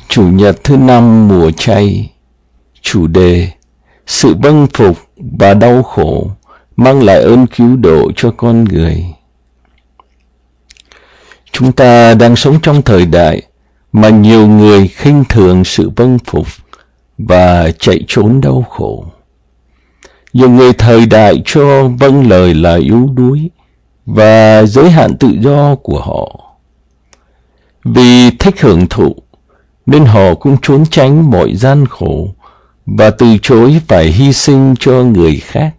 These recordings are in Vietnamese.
Chủ nhật thứ 5 mùa chay. Chủ đề: sự vâng phục và đau khổ mang lại ơn cứu độ cho con người. Chúng ta đang sống trong thời đại mà nhiều người khinh thường sự vâng phục và chạy trốn đau khổ. Nhiều người thời đại cho vâng lời là yếu đuối và giới hạn tự do của họ. Vì thích hưởng thụ nên họ cũng trốn tránh mọi gian khổ và từ chối phải hy sinh cho người khác.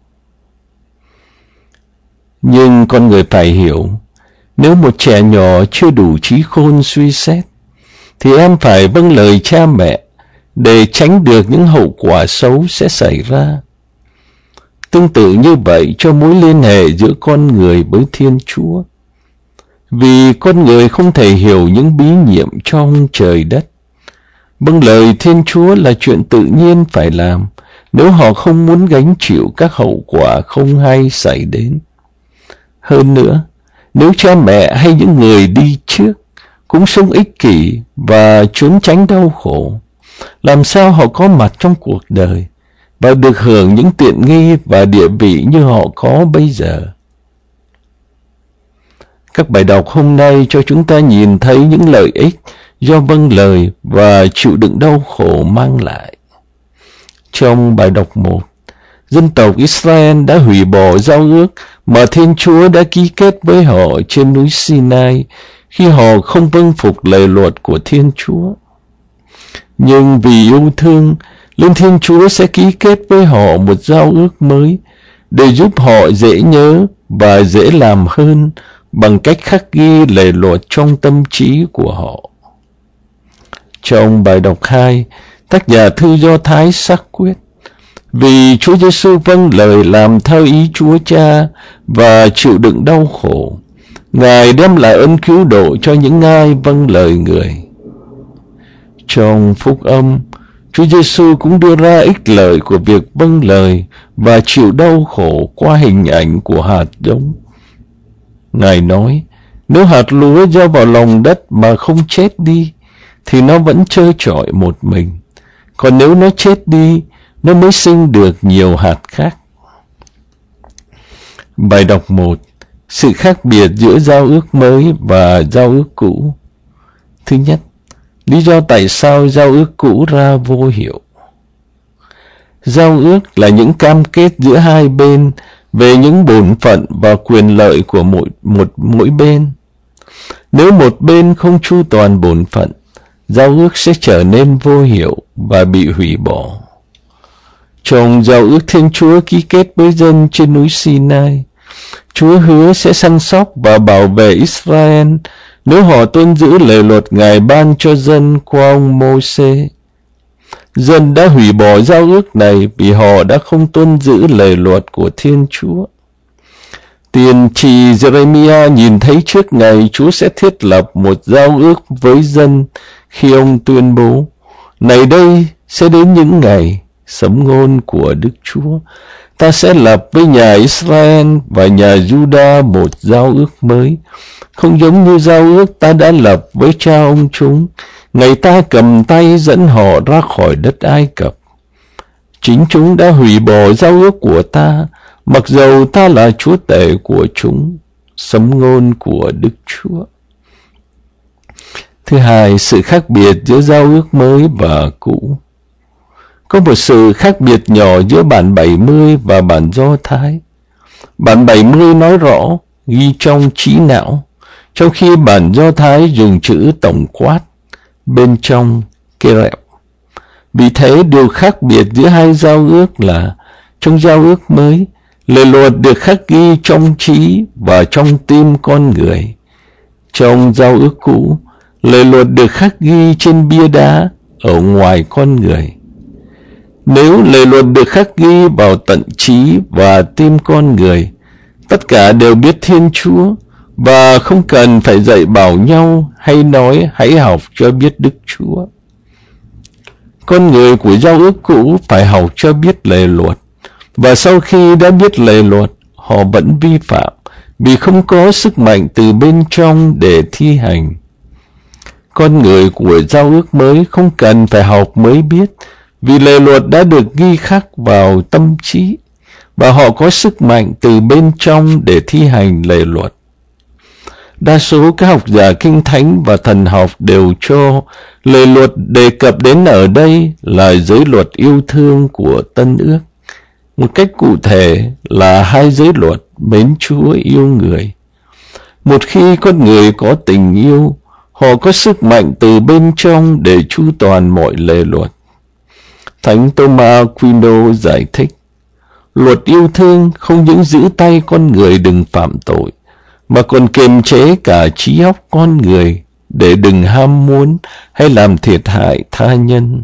Nhưng con người phải hiểu, nếu một trẻ nhỏ chưa đủ trí khôn suy xét, thì em phải vâng lời cha mẹ để tránh được những hậu quả xấu sẽ xảy ra. Tương tự như vậy cho mối liên hệ giữa con người với Thiên Chúa. Vì con người không thể hiểu những bí nhiệm trong trời đất. Vâng lời Thiên Chúa là chuyện tự nhiên phải làm nếu họ không muốn gánh chịu các hậu quả không hay xảy đến. Hơn nữa, nếu cha mẹ hay những người đi trước cũng sống ích kỷ và trốn tránh đau khổ, làm sao họ có mặt trong cuộc đời và được hưởng những tiện nghi và địa vị như họ có bây giờ? Các bài đọc hôm nay cho chúng ta nhìn thấy những lợi ích do vâng lời và chịu đựng đau khổ mang lại. Trong bài đọc 1, dân tộc Israel đã hủy bỏ giao ước mà Thiên Chúa đã ký kết với họ trên núi Sinai khi họ không vâng phục lời luật của Thiên Chúa. Nhưng vì yêu thương, nên Thiên Chúa sẽ ký kết với họ một giao ước mới để giúp họ dễ nhớ và dễ làm hơn bằng cách khắc ghi lời luật trong tâm trí của họ. Trong bài đọc 2, tác giả thư Do Thái xác quyết: vì Chúa Giêsu vâng lời làm theo ý Chúa Cha và chịu đựng đau khổ, Ngài đem lại ơn cứu độ cho những ai vâng lời Người. Trong Phúc Âm, Chúa Giêsu cũng đưa ra ích lợi của việc vâng lời và chịu đau khổ qua hình ảnh của hạt giống. Ngài nói, nếu hạt lúa gieo vào lòng đất mà không chết đi, thì nó vẫn trơ trọi một mình. Còn nếu nó chết đi, nó mới sinh được nhiều hạt khác. Bài đọc 1. Sự khác biệt giữa giao ước mới và giao ước cũ. Thứ nhất, lý do tại sao giao ước cũ ra vô hiệu. Giao ước là những cam kết giữa hai bên về những bổn phận và quyền lợi của mỗi bên. Nếu một bên không chu toàn bổn phận, giao ước sẽ trở nên vô hiệu và bị hủy bỏ. Trong giao ước Thiên Chúa ký kết với dân trên núi Sinai, Chúa hứa sẽ săn sóc và bảo vệ Israel nếu họ tuân giữ lời luật Ngài ban cho dân qua ông Mô-sê. Dân đã hủy bỏ giao ước này vì họ đã không tuân giữ lời luật của Thiên Chúa. Tiên tri Jeremiah nhìn thấy trước ngày Chúa sẽ thiết lập một giao ước với dân khi ông tuyên bố: này đây sẽ đến những ngày, sấm ngôn của Đức Chúa, ta sẽ lập với nhà Israel và nhà Juda một giao ước mới, không giống như giao ước ta đã lập với cha ông chúng, ngày ta cầm tay dẫn họ ra khỏi đất Ai Cập. Chính chúng đã hủy bỏ giao ước của ta, mặc dầu ta là Chúa tể của chúng. Sấm ngôn của Đức Chúa. Thứ hai, sự khác biệt giữa giao ước mới và cũ. Có một sự khác biệt nhỏ giữa bản 70 và bản Do Thái. Bản 70 nói rõ, ghi trong trí não, trong khi bản Do Thái dùng chữ tổng quát, bên trong Kereb. Vì thế, điều khác biệt giữa hai giao ước là, trong giao ước mới, lời luật được khắc ghi trong trí và trong tim con người. Trong giao ước cũ, lời luật được khắc ghi trên bia đá ở ngoài con người. Nếu lời luật được khắc ghi vào tận trí và tim con người, tất cả đều biết Thiên Chúa và không cần phải dạy bảo nhau hay nói hãy học cho biết Đức Chúa. Con người của giao ước cũ phải học cho biết lời luật, và sau khi đã biết lời luật, họ vẫn vi phạm vì không có sức mạnh từ bên trong để thi hành. con người của giao ước mới không cần phải học mới biết, vì lề luật đã được ghi khắc vào tâm trí, và họ có sức mạnh từ bên trong để thi hành lề luật. Đa số các học giả kinh thánh và thần học đều cho lề luật đề cập đến ở đây là giới luật yêu thương của Tân Ước. Một cách cụ thể là hai giới luật mến Chúa yêu người. Một khi con người có tình yêu, họ có sức mạnh từ bên trong để chu toàn mọi lề luật. Thánh Thomas Aquino giải thích, luật yêu thương không những giữ tay con người đừng phạm tội, mà còn kiềm chế cả trí óc con người để đừng ham muốn hay làm thiệt hại tha nhân.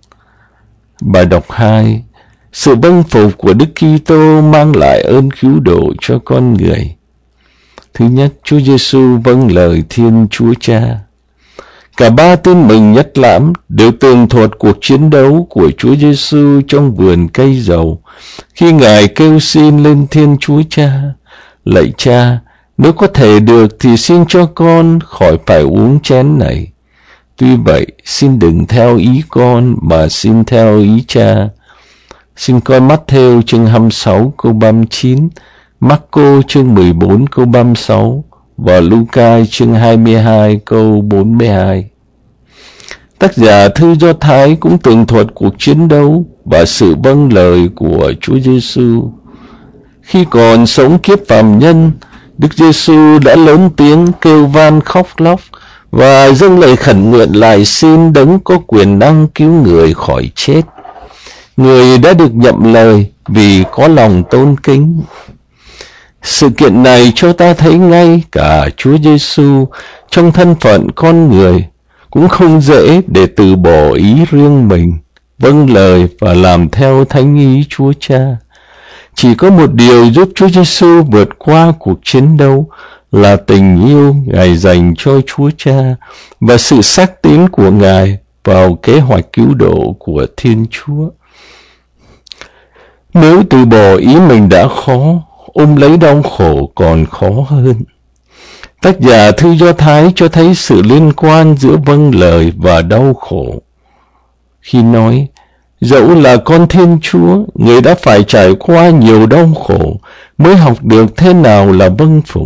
Bài đọc 2. Sự vâng phục của Đức Kitô mang lại ơn cứu độ cho con người. Thứ nhất, Chúa Giêsu vâng lời Thiên Chúa Cha. Cả ba Tin Mừng Nhất Lãm đều tường thuật cuộc chiến đấu của Chúa Giêsu trong vườn cây dầu, khi Ngài kêu xin lên Thiên Chúa Cha: Lạy Cha, nếu có thể được thì xin cho con khỏi phải uống chén này. Tuy vậy, xin đừng theo ý con mà xin theo ý Cha. Xin coi Matthew chương 26 câu 39, Marco chương 14 câu 36 và Luca chương 22 câu 42. Tác giả thư Do Thái cũng tường thuật cuộc chiến đấu và sự vâng lời của Chúa Giêsu. Khi còn sống kiếp phàm nhân, Đức Giêsu đã lớn tiếng kêu van khóc lóc và dâng lời khẩn nguyện lại xin Đấng có quyền năng cứu người khỏi chết. Người đã được nhậm lời vì có lòng tôn kính. Sự kiện này cho ta thấy ngay cả Chúa Giêsu trong thân phận con người cũng không dễ để từ bỏ ý riêng mình, vâng lời và làm theo thánh ý Chúa Cha. Chỉ có một điều giúp Chúa Giêsu vượt qua cuộc chiến đấu là tình yêu Ngài dành cho Chúa Cha và sự xác tín của Ngài vào kế hoạch cứu độ của Thiên Chúa. Nếu từ bỏ ý mình đã khó, ôm lấy đau khổ còn khó hơn. Tác giả thư Do Thái cho thấy sự liên quan giữa vâng lời và đau khổ. Khi nói, dẫu là con Thiên Chúa, người đã phải trải qua nhiều đau khổ mới học được thế nào là vâng phục.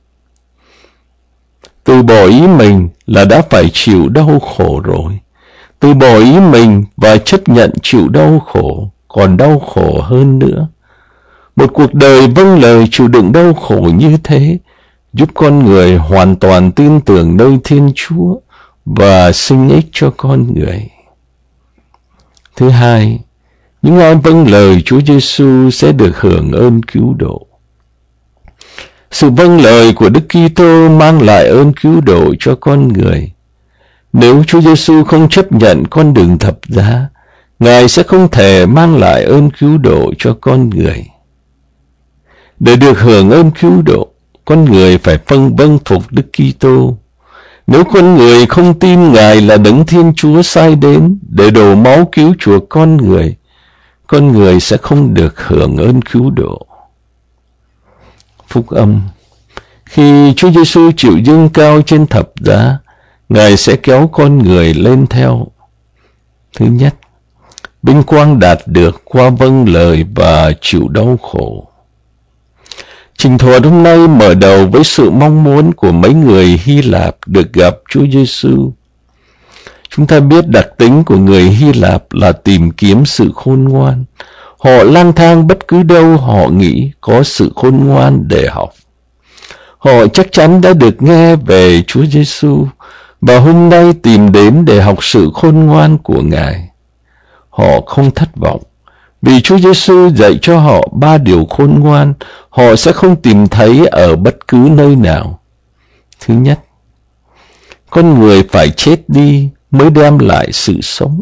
Từ bỏ ý mình là đã phải chịu đau khổ rồi. Từ bỏ ý mình và chấp nhận chịu đau khổ còn đau khổ hơn nữa. Một cuộc đời vâng lời chịu đựng đau khổ như thế giúp con người hoàn toàn tin tưởng nơi Thiên Chúa và sinh ích cho con người. Thứ hai, những ai vâng lời Chúa Giêsu sẽ được hưởng ơn cứu độ. Sự vâng lời của Đức Kitô mang lại ơn cứu độ cho con người. Nếu Chúa Giêsu không chấp nhận con đường thập giá, Ngài sẽ không thể mang lại ơn cứu độ cho con người. Để được hưởng ơn cứu độ, con người phải vâng phục Đức Kitô. Nếu con người không tin Ngài là Đấng Thiên Chúa sai đến để đổ máu cứu chuộc con người sẽ không được hưởng ơn cứu độ. Phúc âm: khi Chúa Giêsu chịu dâng cao trên thập giá, Ngài sẽ kéo con người lên theo. Thứ nhất, vinh quang đạt được qua vâng lời và chịu đau khổ. Trình thuật hôm nay mở đầu với sự mong muốn của mấy người Hy Lạp được gặp Chúa Giêsu. Chúng ta biết đặc tính của người Hy Lạp là tìm kiếm sự khôn ngoan. Họ lang thang bất cứ đâu họ nghĩ có sự khôn ngoan để học. Họ chắc chắn đã được nghe về Chúa Giêsu và hôm nay tìm đến để học sự khôn ngoan của Ngài. Họ không thất vọng, vì Chúa Giêsu dạy cho họ 3 điều khôn ngoan họ sẽ không tìm thấy ở bất cứ nơi nào. Thứ nhất, con người phải chết đi mới đem lại sự sống.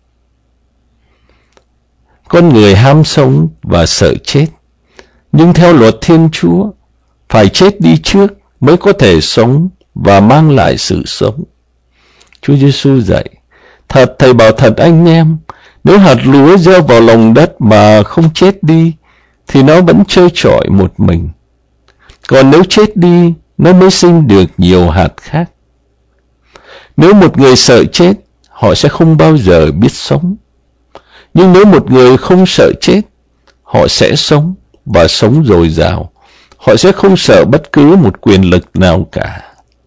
Con người ham sống và sợ chết, nhưng theo luật Thiên Chúa, phải chết đi trước mới có thể sống và mang lại sự sống. Chúa Giêsu dạy, thật Thầy bảo thật anh em, nếu hạt lúa gieo vào lòng đất mà không chết đi, thì nó vẫn trơ trọi một mình. Còn nếu chết đi, nó mới sinh được nhiều hạt khác. Nếu một người sợ chết, họ sẽ không bao giờ biết sống. Nhưng nếu một người không sợ chết, họ sẽ sống và sống dồi dào. Họ sẽ không sợ bất cứ một quyền lực nào cả.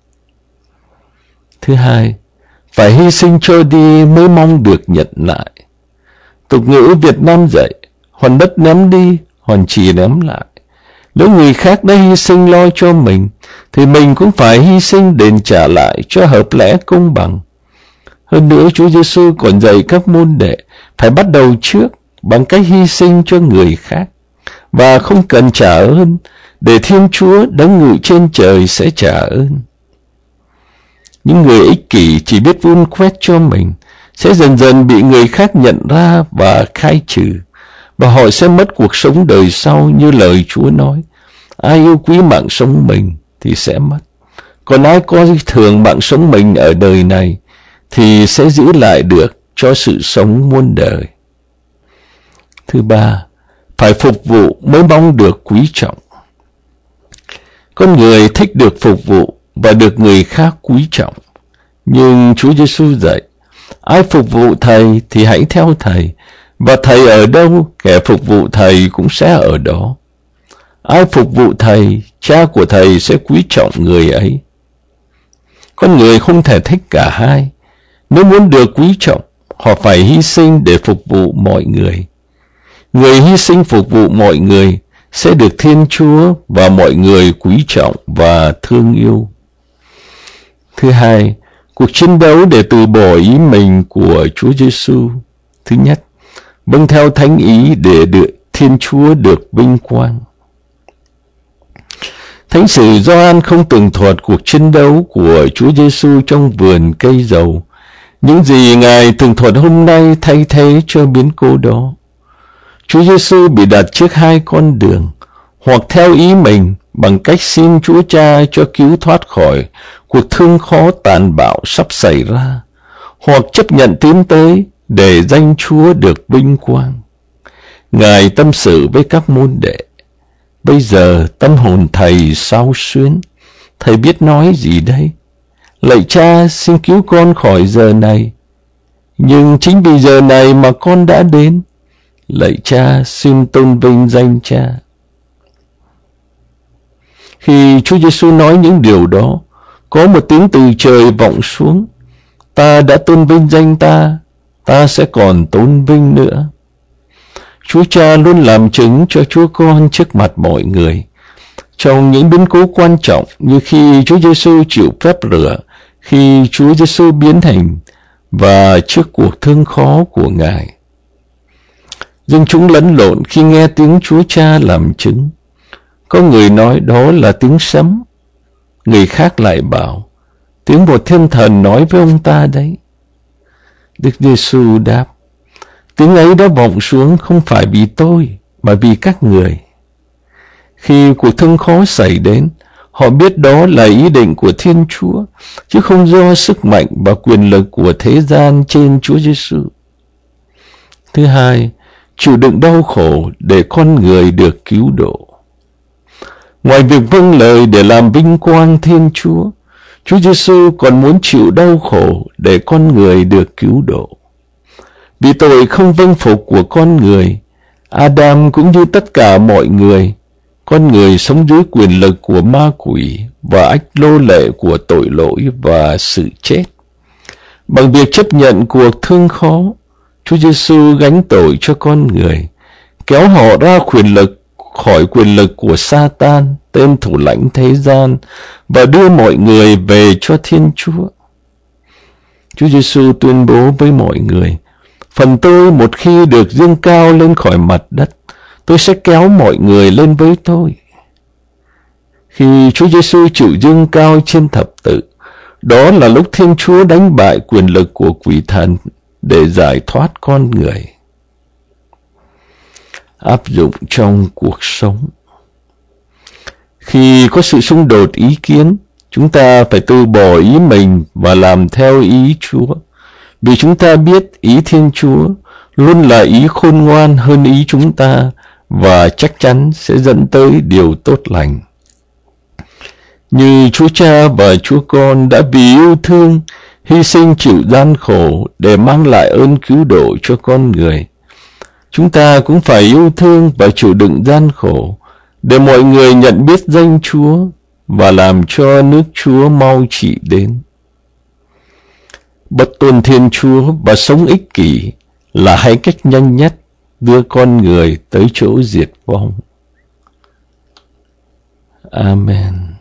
Thứ hai, phải hy sinh cho đi mới mong được nhận lại. Tục ngữ Việt Nam dạy, hòn đất ném đi, hòn chì ném lại. Nếu người khác đã hy sinh lo cho mình, thì mình cũng phải hy sinh đền trả lại cho hợp lẽ công bằng. Hơn nữa, Chúa Giêsu còn dạy các môn đệ phải bắt đầu trước bằng cách hy sinh cho người khác, và không cần trả ơn, để Thiên Chúa đấng ngự trên trời sẽ trả ơn. Những người ích kỷ chỉ biết vun quét cho mình sẽ dần dần bị người khác nhận ra và khai trừ, và họ sẽ mất cuộc sống đời sau như lời Chúa nói: ai yêu quý mạng sống mình thì sẽ mất, còn ai coi thường mạng sống mình ở đời này thì sẽ giữ lại được cho sự sống muôn đời. Thứ ba, phải phục vụ mới mong được quý trọng. Con người thích được phục vụ và được người khác quý trọng, nhưng Chúa Giêsu dạy: ai phục vụ Thầy thì hãy theo Thầy, và Thầy ở đâu, kẻ phục vụ Thầy cũng sẽ ở đó. Ai phục vụ Thầy, Cha của Thầy sẽ quý trọng người ấy. Con người không thể thích cả hai. Nếu muốn được quý trọng, họ phải hy sinh để phục vụ mọi người. Người hy sinh phục vụ mọi người sẽ được Thiên Chúa và mọi người quý trọng và thương yêu. Thứ hai, cuộc chiến đấu để từ bỏ ý mình của Chúa Giêsu. Thứ nhất, vâng theo thánh ý để được Thiên Chúa được vinh quang. Thánh sử Gioan không tường thuật cuộc chiến đấu của Chúa Giêsu trong vườn cây dầu. Những gì Ngài tường thuật hôm nay thay thế cho biến cố đó. Chúa Giêsu bị đặt trước hai con đường: hoặc theo ý mình bằng cách xin Chúa Cha cho cứu thoát khỏi cuộc thương khó tàn bạo sắp xảy ra, hoặc chấp nhận tiến tới để danh Chúa được vinh quang. Ngài tâm sự với các môn đệ: bây giờ tâm hồn Thầy xao xuyến, Thầy biết nói gì đây? Lạy Cha, xin cứu con khỏi giờ này. Nhưng chính vì giờ này mà con đã đến. Lạy Cha, xin tôn vinh danh Cha. Khi Chúa Giêsu nói những điều đó, có một tiếng từ trời vọng xuống: ta đã tôn vinh danh ta, ta sẽ còn tôn vinh nữa. Chúa Cha luôn làm chứng cho Chúa Con trước mặt mọi người. Trong những biến cố quan trọng như khi Chúa Giêsu chịu phép rửa, khi Chúa Giêsu biến hình, và trước cuộc thương khó của Ngài. Dân chúng lẫn lộn khi nghe tiếng Chúa Cha làm chứng. Có người nói đó là tiếng sấm, người khác lại bảo tiếng một thiên thần nói với ông ta đấy. Đức Giêsu đáp: tiếng ấy đã vọng xuống không phải vì tôi, mà vì các người. Khi cuộc thương khó xảy đến, họ biết đó là ý định của Thiên Chúa, chứ không do sức mạnh và quyền lực của thế gian trên Chúa Giêsu. Thứ hai, chịu đựng đau khổ để con người được cứu độ. Ngoài việc vâng lời để làm vinh quang Thiên Chúa, Chúa Giêsu còn muốn chịu đau khổ để con người được cứu độ. Vì tội không vâng phục của con người, Adam cũng như tất cả mọi người, con người sống dưới quyền lực của ma quỷ và ách nô lệ của tội lỗi và sự chết. Bằng việc chấp nhận cuộc thương khó, Chúa Giêsu gánh tội cho con người, kéo họ ra khỏi quyền lực của Sa-tan, tên thủ lãnh thế gian, và đưa mọi người về cho Thiên Chúa. Chúa Giêsu tuyên bố với mọi người: phần tôi một khi được dâng cao lên khỏi mặt đất, tôi sẽ kéo mọi người lên với tôi. Khi Chúa Giêsu chịu dâng cao trên thập tự, đó là lúc Thiên Chúa đánh bại quyền lực của quỷ thần để giải thoát con người. Áp dụng trong cuộc sống. Khi có sự xung đột ý kiến, chúng ta phải từ bỏ ý mình và làm theo ý Chúa, vì chúng ta biết ý Thiên Chúa luôn là ý khôn ngoan hơn ý chúng ta và chắc chắn sẽ dẫn tới điều tốt lành. Như Chúa Cha và Chúa Con đã vì yêu thương hy sinh chịu gian khổ để mang lại ơn cứu độ cho con người. Chúng ta cũng phải yêu thương và chịu đựng gian khổ để mọi người nhận biết danh Chúa và làm cho nước Chúa mau trị đến. Bất tôn Thiên Chúa và sống ích kỷ là hai cách nhanh nhất đưa con người tới chỗ diệt vong. Amen.